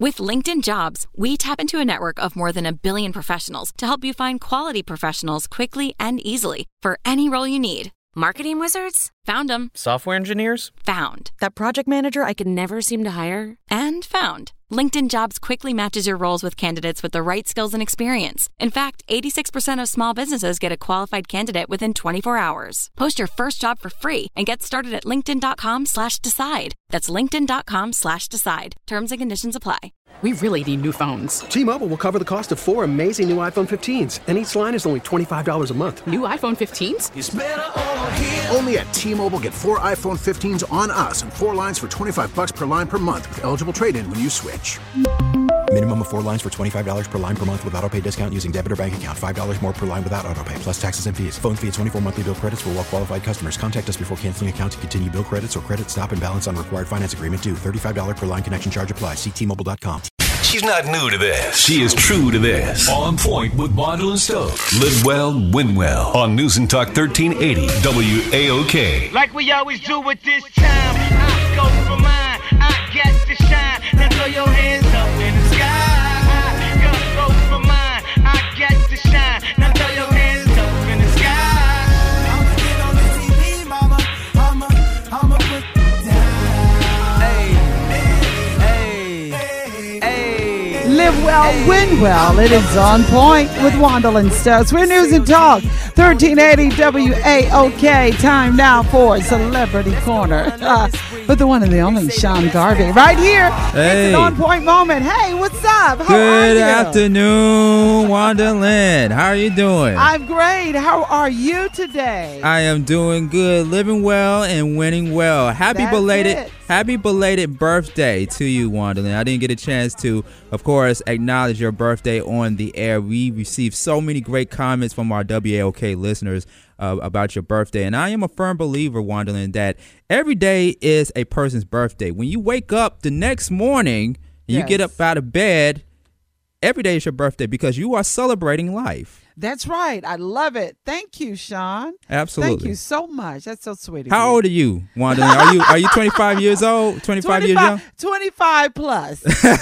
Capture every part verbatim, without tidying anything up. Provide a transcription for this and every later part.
With LinkedIn Jobs, we tap into a network of more than a billion professionals to help you find quality professionals quickly and easily for any role you need. Marketing wizards? Found them. Software engineers? Found. That project manager I could never seem to hire? And found. LinkedIn Jobs quickly matches your roles with candidates with the right skills and experience. In fact, eighty-six percent of small businesses get a qualified candidate within twenty-four hours. Post your first job for free and get started at linkedin.com slash decide. That's linkedin.com slash decide. Terms and conditions apply. We really need new phones. T-Mobile will cover the cost of four amazing new iPhone fifteens, and each line is only twenty-five dollars a month. New iPhone fifteens? It's better over here. Only at T-Mobile, get four iPhone fifteens on us and four lines for twenty-five dollars per line per month with eligible trade-in when you switch. Minimum of four lines for twenty-five dollars per line per month with autopay discount using debit or bank account. five dollars more per line without autopay, plus taxes and fees. Phone fee at twenty-four monthly bill credits for well-qualified customers. Contact us before canceling account to continue bill credits or credit stop and balance on required finance agreement due. thirty-five dollars per line connection charge applies. See T Mobile dot com. She's not new to this. She is true to this. On point with Wandle and Stokes. Live well, win well. On News and Talk thirteen eighty W A O K. Like we always do with this time. I go for mine. I get to shine. Now throw your hands up in the sky. I go for mine. I get to shine. Now throw your hands up in the sky. I'ma get on the T V, mama. I'ma, I'ma put it down. Hey, hey, hey, hey. Live well, win well. It is On Point with Wandle and Stokes. We're News and Talk, thirteen eighty W A O K. Time now for Celebrity Corner. Uh, with the one and the only Sean Garvey. Right here, hey. It's an On Point moment. Hey, what's up? How Good are you? afternoon, Wanda Lynn. How are you doing? I'm great. How are you today? I am doing good, living well and winning well. Happy That's belated it. Happy belated birthday to you, Wanda Lynn. I didn't get a chance to, of course, acknowledge your birthday on the air. We received so many great comments from our W A O K listeners uh, about your birthday. And I am a firm believer, Wanda Lynn, that every day is a person's birthday. When you wake up the next morning and you Yes. get up out of bed, every day is your birthday because you are celebrating life. That's right. I love it. Thank you, Sean. Absolutely. Thank you so much. That's so sweet of How you. old are you, Wanda Lynn? Are you are you twenty-five years old? twenty-five years young? twenty-five plus.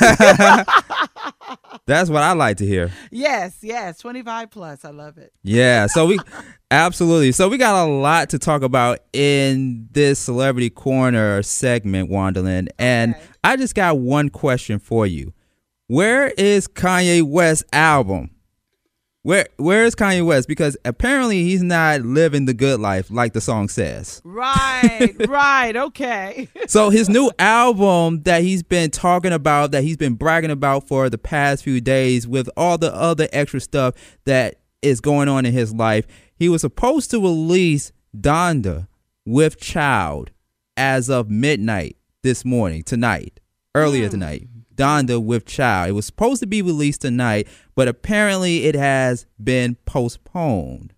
That's what I like to hear. Yes, yes. twenty-five plus. I love it. Yeah, so we absolutely. So we got a lot to talk about in this Celebrity Corner segment, Wanda Lynn. And Okay. I just got one question for you. Where is Kanye West's album? Where where is Kanye West? Because apparently he's not living the good life like the song says. Right, right. Okay. So his new album that he's been talking about, that he's been bragging about for the past few days with all the other extra stuff that is going on in his life, he was supposed to release Donda with Child as of midnight this morning, tonight, earlier Mm. tonight. Donda with Child. It was supposed to be released tonight, but apparently it has been postponed.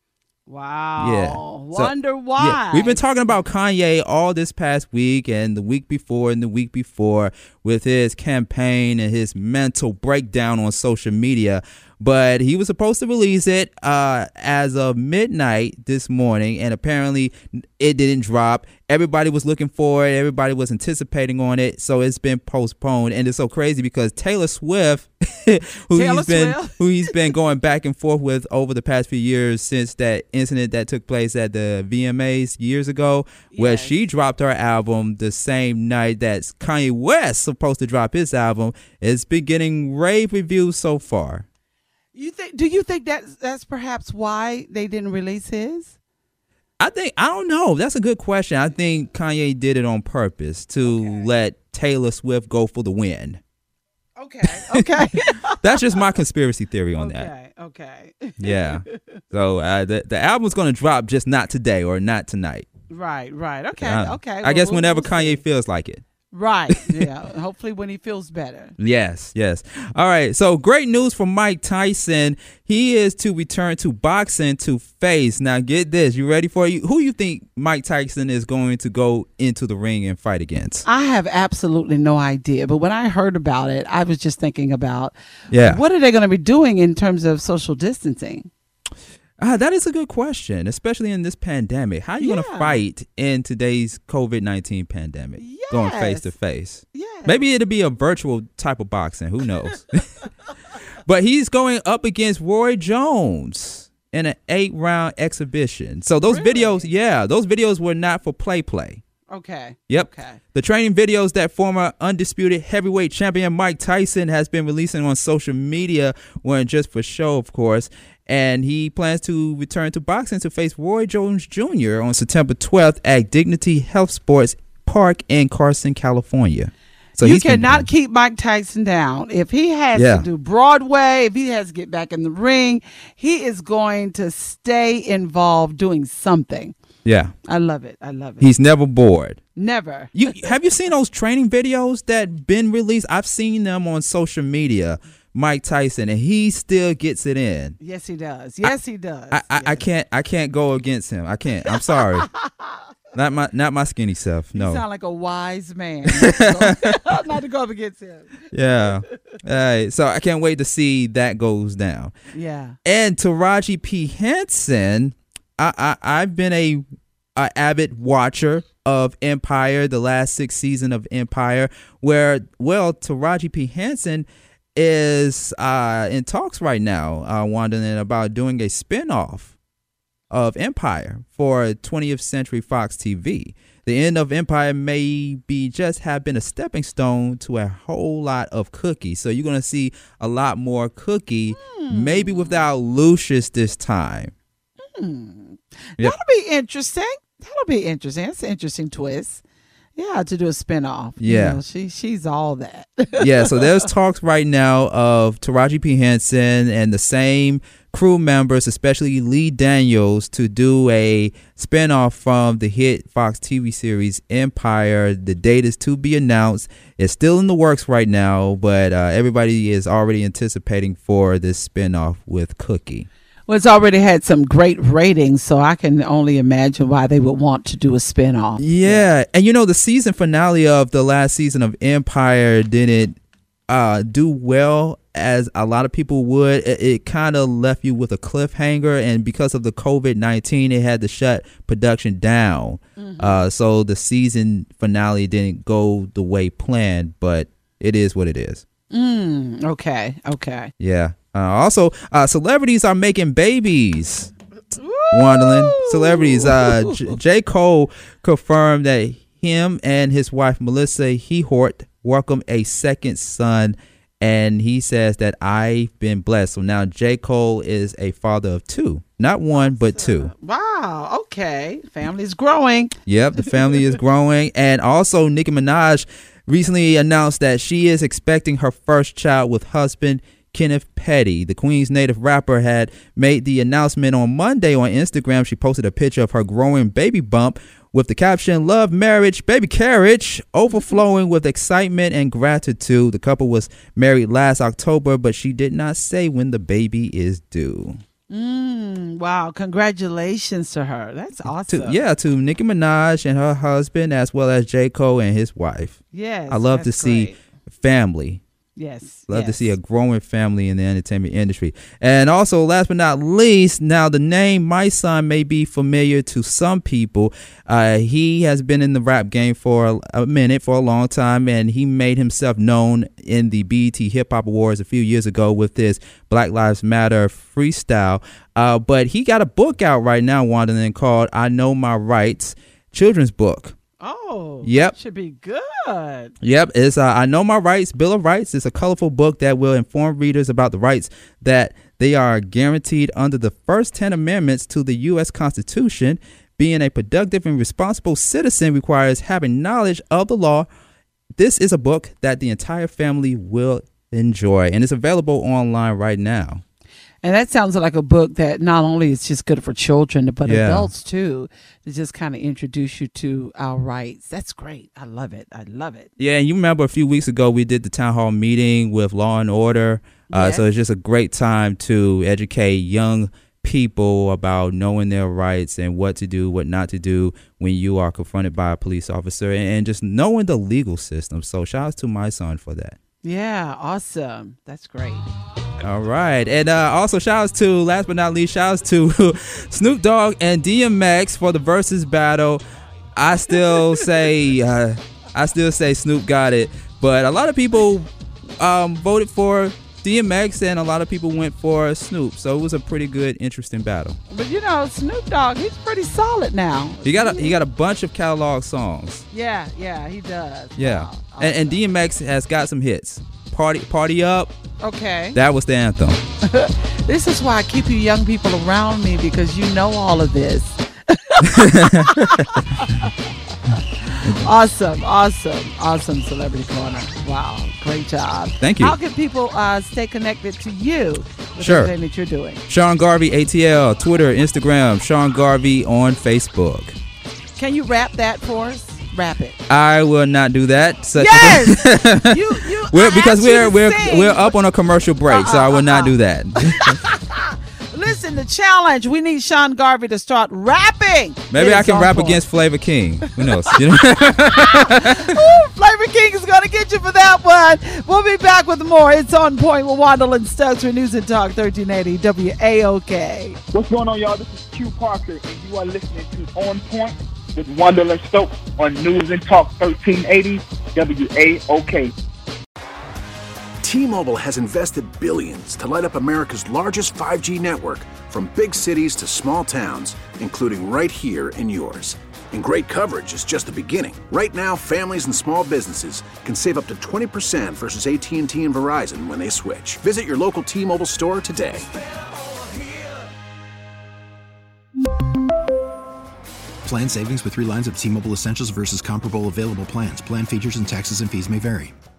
Wow. Yeah. So, Wonder why. Yeah. We've been talking about Kanye all this past week and the week before and the week before with his campaign and his mental breakdown on social media. But he was supposed to release it uh, as of midnight this morning, and apparently it didn't drop. Everybody was looking for it. Everybody was anticipating on it, so it's been postponed. And it's so crazy because Taylor Swift, who Taylor he's been Swift. who he's been going back and forth with over the past few years since that incident that took place at the V M As years ago, where Yes. she dropped her album the same night that Kanye West supposed to drop his album, it's been getting rave reviews so far. You think? Do you think that's that's perhaps why they didn't release his? I think, I don't know. That's a good question. I think Kanye did it on purpose to Okay. let Taylor Swift go for the win. Okay. Okay. That's just my conspiracy theory on that. okay. Okay. Yeah. So uh, the, the album's going to drop, just not today or not tonight. Right. Right. Okay. Uh, okay. I Well, guess we'll- whenever we'll Kanye see. feels like it. Right. Yeah. Hopefully when he feels better. Yes, yes. All right. So great news for Mike Tyson. He is to return to boxing to face. Now get this. You ready for you? Who you think Mike Tyson is going to go into the ring and fight against? I have absolutely no idea. But when I heard about it, I was just thinking about Yeah. what are they going to be doing in terms of social distancing? Ah, that is a good question, especially in this pandemic. How are you Yeah. going to fight in today's COVID nineteen pandemic? Going face to face. Yes. Maybe it'll be a virtual type of boxing. Who knows? But he's going up against Roy Jones in an eight-round exhibition. So those Really? videos, yeah, those videos were not for play-play. Okay. Yep. Okay. The training videos that former undisputed heavyweight champion Mike Tyson has been releasing on social media weren't just for show, of course. And he plans to return to boxing to face Roy Jones Junior on September twelfth at Dignity Health Sports Park in Carson, California. So you he's gonna cannot be- keep Mike Tyson down. If he has Yeah. to do Broadway, if he has to get back in the ring, he is going to stay involved doing something. Yeah. I love it. I love it. He's never bored. Never. You have you seen those training videos that been released? I've seen them on social media. Mike Tyson, and he still gets it in. Yes, he does. Yes, he does. I, I, I can't I can't go against him. I can't. I'm sorry. not my not my skinny self. No. You sound like a wise man. Not to go up against him. Yeah. All right. So I can't wait to see that goes down. Yeah. And Taraji P. Henson, I, I I've been a, a avid watcher of Empire, the last six season of Empire, where well Taraji P. Henson is uh, in talks right now, uh, wondering about doing a spinoff of Empire for twentieth Century Fox T V. The end of Empire may be just have been a stepping stone to a whole lot of Cookie. So you're going to see a lot more Cookie, hmm. maybe without Lucius this time. Hmm. Yep. That'll be interesting. That'll be interesting. That's an interesting twist. Yeah, to do a spinoff. Yeah. You know, she she's all that. Yeah, so there's talks right now of Taraji P. Henson and the same crew members, especially Lee Daniels, to do a spinoff from the hit Fox T V series Empire. The date is to be announced. It's still in the works right now, but uh, everybody is already anticipating for this spinoff with Cookie. Well, it's already had some great ratings, so I can only imagine why they would want to do a spinoff. Yeah, and you know, the season finale of the last season of Empire didn't uh, do well as a lot of people would. It, it kind of left you with a cliffhanger, and because of the COVID nineteen, it had to shut production down. Mm-hmm. Uh, so the season finale didn't go the way planned, but it is what it is. Mm, okay, okay. Yeah. Uh, also, uh, celebrities are making babies. Wandling celebrities. Uh, J-, J. Cole confirmed that him and his wife Melissa Hehort welcome a second son, and he says that I've been blessed. So now J. Cole is a father of two, not one but two. Wow. Okay, family's growing. Yep, the family is growing, and also Nicki Minaj recently announced that she is expecting her first child with husband Kenneth Petty. The Queen's native rapper had made the announcement on Monday on Instagram. She posted a picture of her growing baby bump with the caption, "Love, marriage, baby carriage," overflowing with excitement and gratitude. The couple was married last October, but she did not say when the baby is due. Mm, wow. Congratulations to her. That's awesome. To, yeah, to Nicki Minaj and her husband, as well as J. Cole and his wife. Yes. I love to see great. family. Yes. Love yes. to see a growing family in the entertainment industry. And also, last but not least, now the name My Son may be familiar to some people. Uh, he has been in the rap game for a, a minute, for a long time, and he made himself known in the B E T Hip Hop Awards a few years ago with his Black Lives Matter freestyle. Uh, but he got a book out right now, Wanda, called I Know My Rights, children's book. Oh, yep. That should be good. Yep. It's uh, I Know My Rights, Bill of Rights. It's a colorful book that will inform readers about the rights that they are guaranteed under the first ten amendments to the U S Constitution. Being a productive and responsible citizen requires having knowledge of the law. This is a book that the entire family will enjoy, and it's available online right now. And that sounds like a book that not only is just good for children, but Yeah. adults too, to just kind of introduce you to our rights. That's great. I love it. I love it. Yeah, and you remember a few weeks ago we did the town hall meeting with Law and Order. Uh, Yes. So it's just a great time to educate young people about knowing their rights and what to do, what not to do when you are confronted by a police officer, and, and just knowing the legal system. So shout out to My Son for that. Yeah, awesome. That's great. All right. And uh, also shout outs to, last but not least, shout outs to Snoop Dogg and D M X for the versus battle. I still say uh, I still say Snoop got it, but a lot of people um, voted for D M X and a lot of people went for Snoop. So it was a pretty good, interesting battle. But you know, Snoop Dogg, he's pretty solid now. He got a, he got a bunch of catalog songs. Yeah, yeah, he does. Yeah. Wow. And, and D M X has got some hits. Party Party Up. Okay. That was the anthem. This is why I keep you young people around me, because you know all of this. Awesome, awesome, awesome Celebrity Corner. Wow, great job. Thank you. How can people uh, stay connected to you with Sure. everything that you're doing? Sean Garvey, A T L, Twitter, Instagram, Sean Garvey on Facebook. Can you rap that for us? Rap it. I will not do that. Such Yes! you, you, we're, I because asked you we're to we're sing. we're up on a commercial break, Uh-uh, so I will not uh-uh. do that. Listen, the challenge, we need Sean Garvey to start rapping. Maybe It I is can on rap point. against Flavor King. Who knows? You know? Ooh, Flavor King is going to get you for that one. We'll be back with more. It's On Point with Wandle and Stokes for News and Talk thirteen eighty W A O K. What's going on, y'all? This is Q Parker, and you are listening to On Point with Wandle and Stokes on News and Talk thirteen eighty W A O K. T-Mobile has invested billions to light up America's largest five G network, from big cities to small towns, including right here in yours. And great coverage is just the beginning. Right now, families and small businesses can save up to twenty percent versus A T and T and Verizon when they switch. Visit your local T-Mobile store today. Plan savings with three lines of T-Mobile Essentials versus comparable available plans. Plan features and taxes and fees may vary.